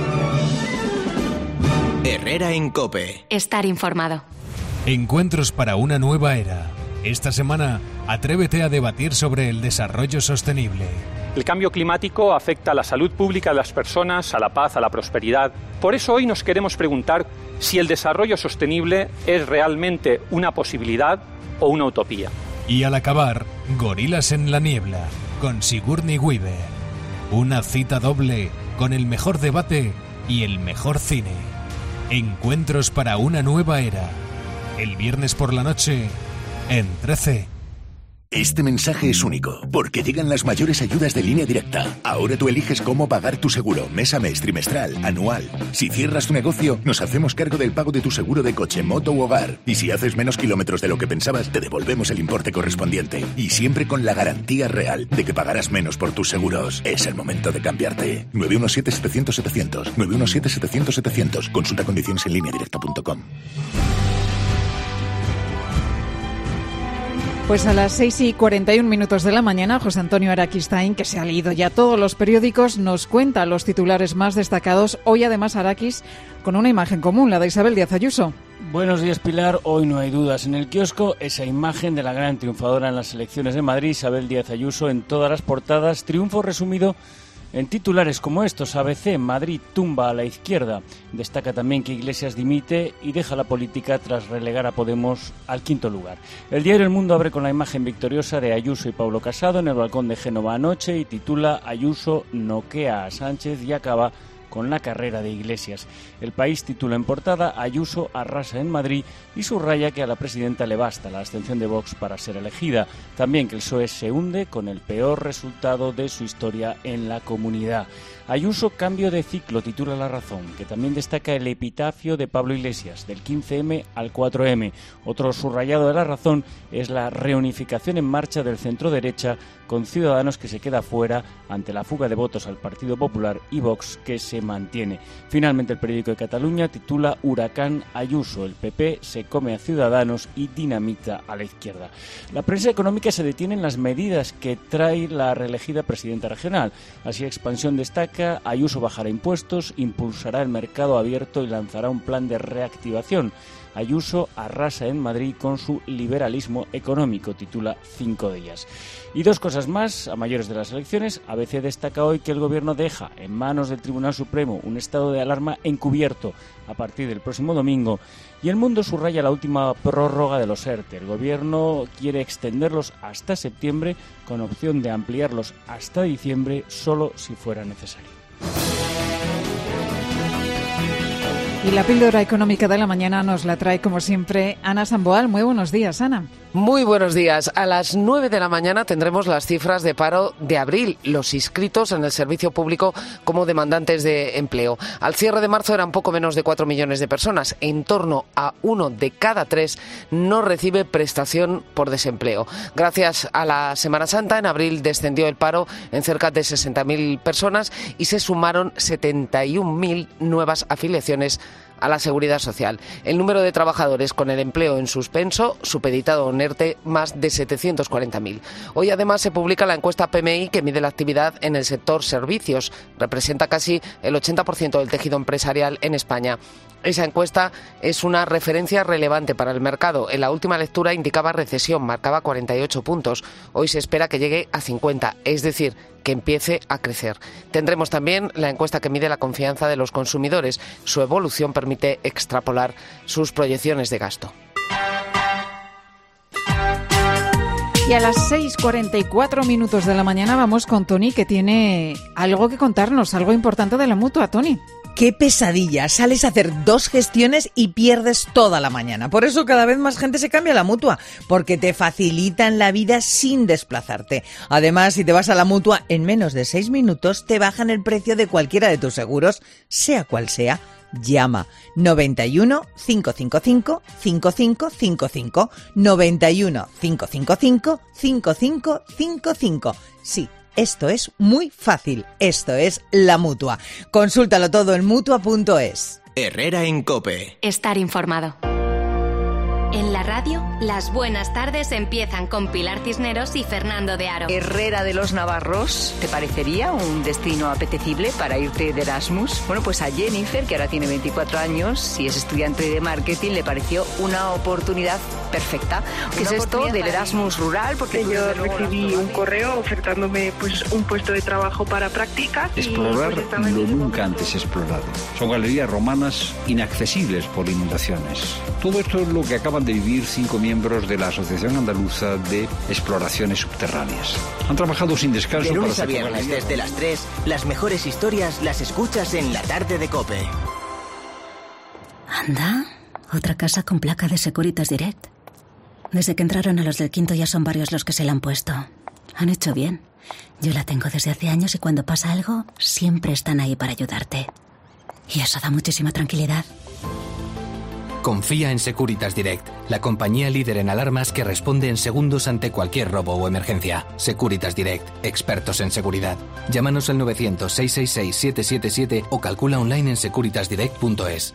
[SPEAKER 11] Herrera en COPE.
[SPEAKER 23] Estar informado.
[SPEAKER 9] Encuentros para una nueva era. Esta semana, atrévete a debatir sobre el desarrollo sostenible.
[SPEAKER 13] El cambio climático afecta a la salud pública de las personas, a la paz, a la prosperidad. Por eso hoy nos queremos preguntar si el desarrollo sostenible es realmente una posibilidad o una utopía.
[SPEAKER 9] Y al acabar, Gorilas en la niebla, con Sigourney Weaver. Una cita doble con el mejor debate y el mejor cine. Encuentros para una nueva era. El viernes por la noche, en 13.
[SPEAKER 24] Este mensaje es único, porque llegan las mayores ayudas de Línea Directa. Ahora tú eliges cómo pagar tu seguro, mes a mes, trimestral, anual. Si cierras tu negocio, nos hacemos cargo del pago de tu seguro de coche, moto u hogar. Y si haces menos kilómetros de lo que pensabas, te devolvemos el importe correspondiente. Y siempre con la garantía real de que pagarás menos por tus seguros. Es el momento de cambiarte. 917-700-700. 917-700-700. Consulta condiciones en lineadirecta.com.
[SPEAKER 5] Pues a las 6:41 de la mañana, José Antonio Araquistain, que se ha leído ya todos los periódicos, nos cuenta los titulares más destacados. Hoy además Araquis con una imagen común, la de Isabel Díaz Ayuso.
[SPEAKER 25] Buenos días, Pilar. Hoy no hay dudas en el kiosco. Esa imagen de la gran triunfadora en las elecciones de Madrid, Isabel Díaz Ayuso, en todas las portadas. Triunfo resumido en titulares como estos: ABC, Madrid tumba a la izquierda. Destaca también que Iglesias dimite y deja la política tras relegar a Podemos al 5º lugar. El diario El Mundo abre con la imagen victoriosa de Ayuso y Pablo Casado en el balcón de Génova anoche y titula Ayuso noquea a Sánchez y acaba con la carrera de Iglesias. El País titula en portada Ayuso arrasa en Madrid y subraya que a la presidenta le basta la abstención de Vox para ser elegida. También que el PSOE se hunde con el peor resultado de su historia en la comunidad. Ayuso cambio de ciclo, titula La Razón, que también destaca el epitafio de Pablo Iglesias, del 15M al 4M. Otro subrayado de La Razón es la reunificación en marcha del centro-derecha, con Ciudadanos que se queda fuera ante la fuga de votos al Partido Popular y Vox que se mantiene. Finalmente, el periódico de Cataluña titula Huracán Ayuso, el PP se come a Ciudadanos y dinamita a la izquierda. La prensa económica se detiene en las medidas que trae la reelegida presidenta regional. Así, Expansión destaca: Ayuso bajará impuestos, impulsará el mercado abierto y lanzará un plan de reactivación. Ayuso arrasa en Madrid con su liberalismo económico, titula 5 de ellas. Y 2 cosas más, a mayores de las elecciones. ABC destaca hoy que el Gobierno deja en manos del Tribunal Supremo un estado de alarma encubierto a partir del próximo domingo. Y El Mundo subraya la última prórroga de los ERTE. El Gobierno quiere extenderlos hasta septiembre, con opción de ampliarlos hasta diciembre, solo si fuera necesario.
[SPEAKER 5] Y la píldora económica de la mañana nos la trae, como siempre, Ana Samboal. Muy buenos días, Ana.
[SPEAKER 4] Muy buenos días. A las 9 de la mañana tendremos las cifras de paro de abril, los inscritos en el servicio público como demandantes de empleo. Al cierre de marzo eran poco menos de 4 millones de personas. En torno a 1 de cada 3 no recibe prestación por desempleo. Gracias a la Semana Santa, en abril descendió el paro en cerca de 60.000 personas y se sumaron 71.000 nuevas afiliaciones a la Seguridad Social. El número de trabajadores con el empleo en suspenso, supeditado o ERTE, más de 740.000. Hoy además se publica la encuesta PMI que mide la actividad en el sector servicios. Representa casi el 80% del tejido empresarial en España. Esa encuesta es una referencia relevante para el mercado. En la última lectura indicaba recesión, marcaba 48 puntos. Hoy se espera que llegue a 50, es decir, que empiece a crecer. Tendremos también la encuesta que mide la confianza de los consumidores. Su evolución permite extrapolar sus proyecciones de gasto.
[SPEAKER 5] Y a las 6:44 minutos de la mañana vamos con Tony, que tiene algo que contarnos, algo importante de la Mutua. Tony.
[SPEAKER 12] ¡Qué pesadilla! Sales a hacer 2 gestiones y pierdes toda la mañana. Por eso cada vez más gente se cambia a la Mutua, porque te facilitan la vida sin desplazarte. Además, si te vas a la Mutua en menos de 6 minutos, te bajan el precio de cualquiera de tus seguros, sea cual sea. Llama 91 555 5555 91 555 5555. Sí. Esto es muy fácil. Esto es la Mutua. Consúltalo todo en Mutua.es.
[SPEAKER 11] Herrera en COPE.
[SPEAKER 23] Estar informado. En la radio, las buenas tardes empiezan con Pilar Cisneros y Fernando de Aro.
[SPEAKER 14] Herrera de los Navarros, ¿te parecería un destino apetecible para irte de Erasmus? Bueno, pues a Jennifer, que ahora tiene 24 años y es estudiante de marketing, le pareció una oportunidad perfecta. ¿Qué es esto del Erasmus rural? Porque
[SPEAKER 15] yo recibí un correo ofertándome pues un puesto de trabajo para prácticas.
[SPEAKER 16] Explorar lo nunca antes explorado. Son galerías romanas inaccesibles por inundaciones. Todo esto es lo que acaban de vivir 5 miembros de la Asociación Andaluza de Exploraciones Subterráneas. Han trabajado sin descanso.
[SPEAKER 11] De lunes a viernes desde las 3, las mejores historias las escuchas en la tarde de COPE.
[SPEAKER 26] Anda, otra casa con placa de Securitas Direct. Desde que entraron a los del quinto ya son varios los que se la han puesto. Han hecho bien. Yo la tengo desde hace años y cuando pasa algo, siempre están ahí para ayudarte. Y eso da muchísima tranquilidad.
[SPEAKER 27] Confía en Securitas Direct, la compañía líder en alarmas que responde en segundos ante cualquier robo o emergencia. Securitas Direct, expertos en seguridad. Llámanos al 900-666-777 o calcula online en securitasdirect.es.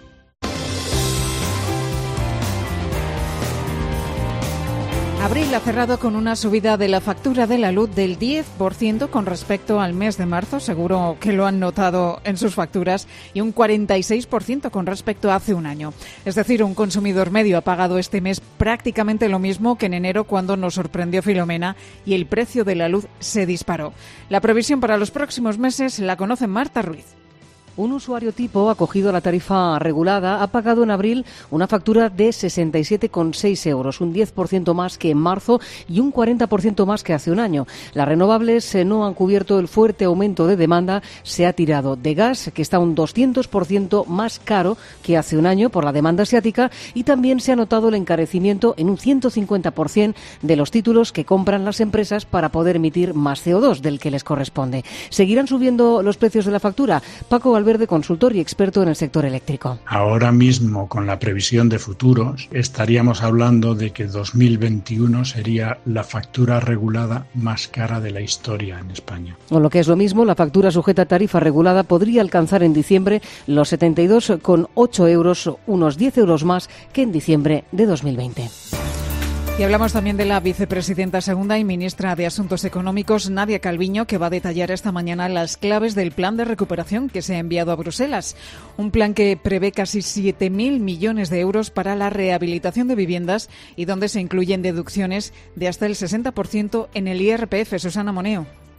[SPEAKER 5] Abril ha cerrado con una subida de la factura de la luz del 10% con respecto al mes de marzo, seguro que lo han notado en sus facturas, y un 46% con respecto a hace un año. Es decir, un consumidor medio ha pagado este mes prácticamente lo mismo que en enero, cuando nos sorprendió Filomena y el precio de la luz se disparó. La previsión para los próximos meses la conoce Marta Ruiz.
[SPEAKER 28] Un usuario tipo acogido a la tarifa regulada ha pagado en abril una factura de 67,6 euros, un 10% más que en marzo y un 40% más que hace un año. Las renovables no han cubierto el fuerte aumento de demanda. Se ha tirado de gas, que está un 200% más caro que hace un año por la demanda asiática, y también se ha notado el encarecimiento en un 150% de los títulos que compran las empresas para poder emitir más CO2 del que les corresponde. ¿Seguirán subiendo los precios de la factura? Paco Valverde, consultor y experto en el sector eléctrico.
[SPEAKER 29] Ahora mismo, con la previsión de futuros, estaríamos hablando de que 2021 sería la factura regulada más cara de la historia en España.
[SPEAKER 28] O lo que es lo mismo, la factura sujeta a tarifa regulada podría alcanzar en diciembre los 72,8 euros, unos 10 euros más que en diciembre de 2020.
[SPEAKER 5] Y hablamos también de la vicepresidenta segunda y ministra de Asuntos Económicos, Nadia Calviño, que va a detallar esta mañana las claves del plan de recuperación que se ha enviado a Bruselas. Un plan que prevé casi 7.000 millones de euros para la rehabilitación de viviendas y donde se incluyen deducciones de hasta el 60% en el IRPF. Susana Moneo.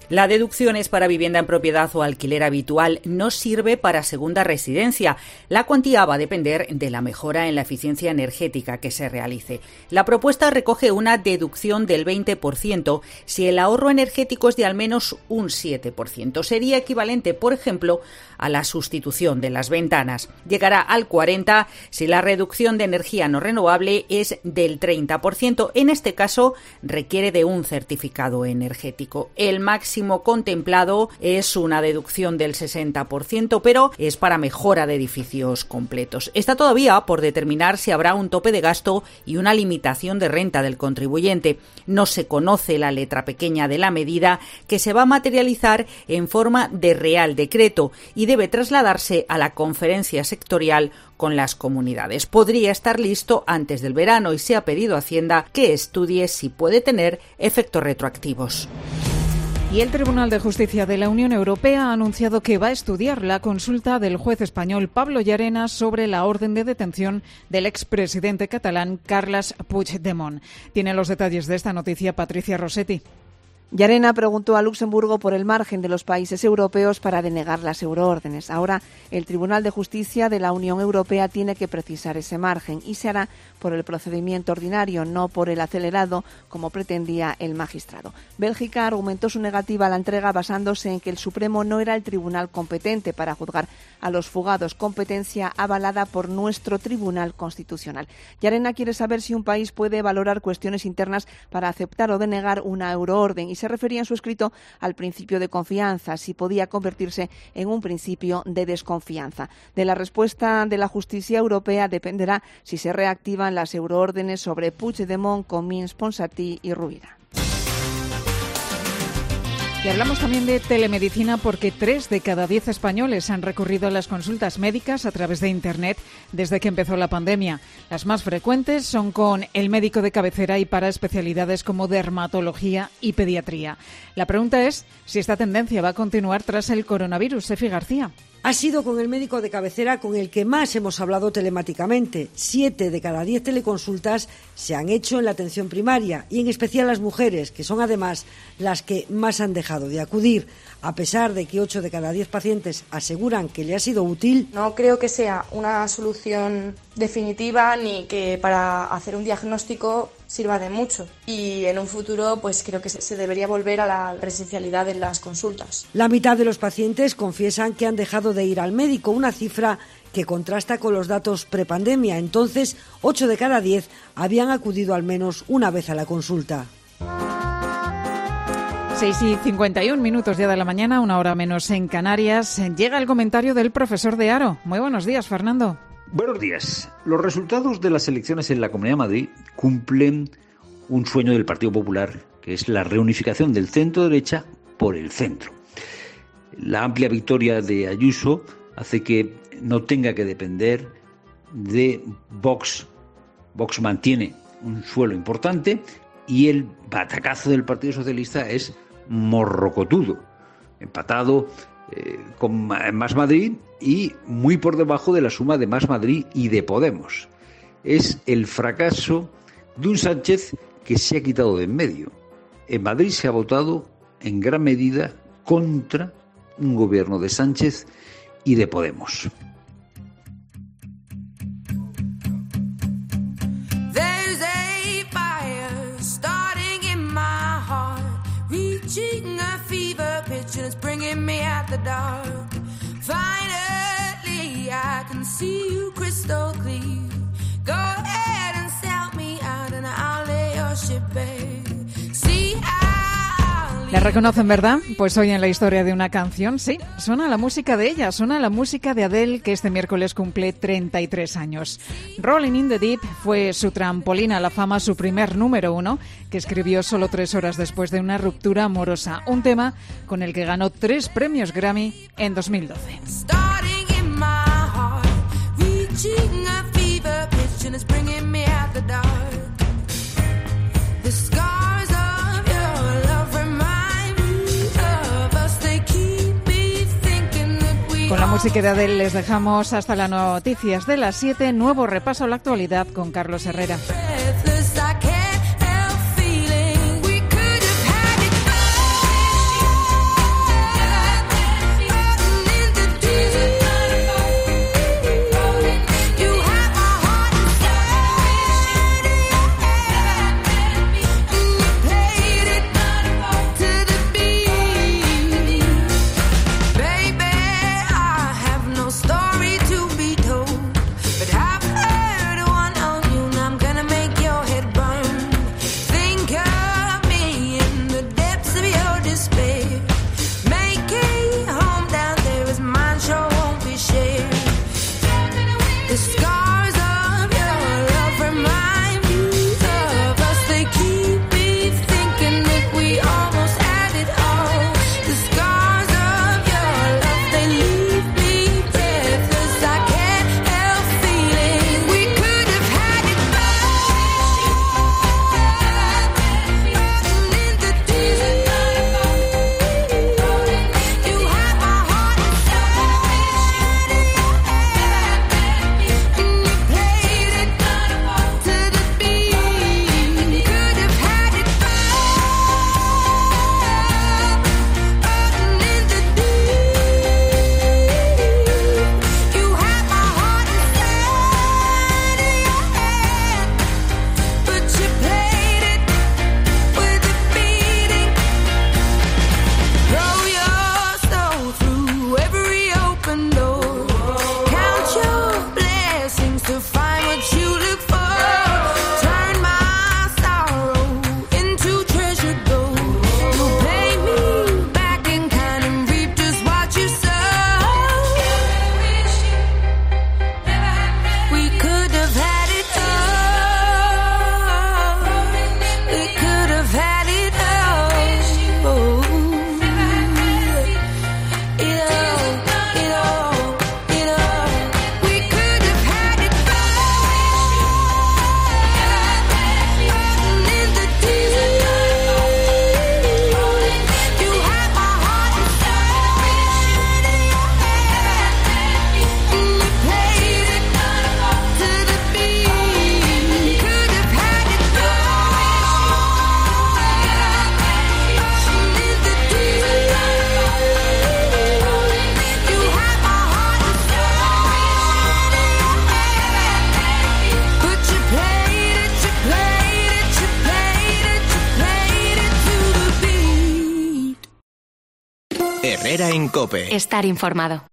[SPEAKER 1] La deducción es para vivienda en propiedad o alquiler habitual, no sirve para segunda residencia. La cuantía va a depender de la mejora en la eficiencia energética que se realice. La propuesta recoge una deducción del 20% si el ahorro energético es de al menos un 7%. Sería equivalente, por ejemplo, a la sustitución de las ventanas. Llegará al 40% si la reducción de energía no renovable es del 30%. En este caso, requiere de un certificado energético. El máximo contemplado es una deducción del 60%, pero es para mejora de edificios completos. Está todavía por determinar si habrá un tope de gasto y una limitación de renta del contribuyente. No se conoce la letra pequeña de la medida, que se va a materializar en forma de Real Decreto y debe trasladarse a la conferencia sectorial con las comunidades. Podría estar listo antes del verano y se ha pedido a Hacienda que estudie si puede tener efectos retroactivos.
[SPEAKER 5] Y el Tribunal de Justicia de la Unión Europea ha anunciado que va a estudiar la consulta del juez español Pablo Llarena sobre la orden de detención del expresidente catalán Carles Puigdemont. Tiene los detalles de esta noticia Patricia Rossetti.
[SPEAKER 2] Llarena preguntó a Luxemburgo por el margen de los países europeos para denegar las euroórdenes. Ahora, el Tribunal de Justicia de la Unión Europea tiene que precisar ese margen y se hará por el procedimiento ordinario, no por el acelerado, como pretendía el magistrado. Bélgica argumentó su negativa a la entrega basándose en que el Supremo no era el tribunal competente para juzgar a los fugados, competencia avalada por nuestro Tribunal Constitucional. Llarena quiere saber si un país puede valorar cuestiones internas para aceptar o denegar una euroorden y se refería en su escrito al principio de confianza, si podía convertirse en un principio de desconfianza. De la respuesta de la justicia europea dependerá si se reactivan las euroórdenes sobre Puigdemont, Comín, Ponsatí y Rovira.
[SPEAKER 5] Y hablamos también de telemedicina porque 3 de cada 10 españoles han recurrido a las consultas médicas a través de Internet desde que empezó la pandemia. Las más frecuentes son con el médico de cabecera y para especialidades como dermatología y pediatría. La pregunta es si esta tendencia va a continuar tras el coronavirus. Sefi García.
[SPEAKER 3] Ha sido con el médico de cabecera con el que más hemos hablado telemáticamente. 7 de cada 10 teleconsultas se han hecho en la atención primaria y en especial las mujeres, que son además las que más han dejado de acudir. A pesar de que 8 de cada 10 pacientes aseguran que le ha sido útil.
[SPEAKER 17] No creo que sea una solución definitiva ni que para hacer un diagnóstico sirva de mucho. Y en un futuro pues creo que se debería volver a la presencialidad en las consultas.
[SPEAKER 3] La mitad de los pacientes confiesan que han dejado de ir al médico, una cifra que contrasta con los datos prepandemia. Entonces, 8 de cada 10 habían acudido al menos una vez a la consulta.
[SPEAKER 5] 6:51 ya de la mañana, una hora menos en Canarias. Llega el comentario del profesor de Haro. Muy buenos días, Fernando.
[SPEAKER 16] Buenos días. Los resultados de las elecciones en la Comunidad de Madrid cumplen un sueño del Partido Popular, que es la reunificación del centro-derecha por el centro. La amplia victoria de Ayuso hace que no tenga que depender de Vox. Vox mantiene un suelo importante y el batacazo del Partido Socialista es morrocotudo, empatado con Más Madrid y muy por debajo de la suma de Más Madrid y de Podemos. Es el fracaso de un Sánchez que se ha quitado de en medio. En Madrid se ha votado en gran medida contra un gobierno de Sánchez y de Podemos.
[SPEAKER 18] It's bringing me at the dark. Finally, I can see you crystal clear. Go ahead and sell me out and I'll lay your ship bare. See how...
[SPEAKER 5] ¿La reconocen, verdad? Pues hoy en la historia de una canción, sí, suena la música de ella, suena la música de Adele, que este miércoles cumple 33 años. Rolling in the Deep fue su trampolín a la fama, su primer número 1, que escribió solo 3 horas después de una ruptura amorosa, un tema con el que ganó 3 premios Grammy en 2012. Con la música de Adele les dejamos hasta las noticias de las 7. Nuevo repaso a la actualidad con Carlos Herrera.
[SPEAKER 11] Herrera en COPE.
[SPEAKER 23] Estar informado.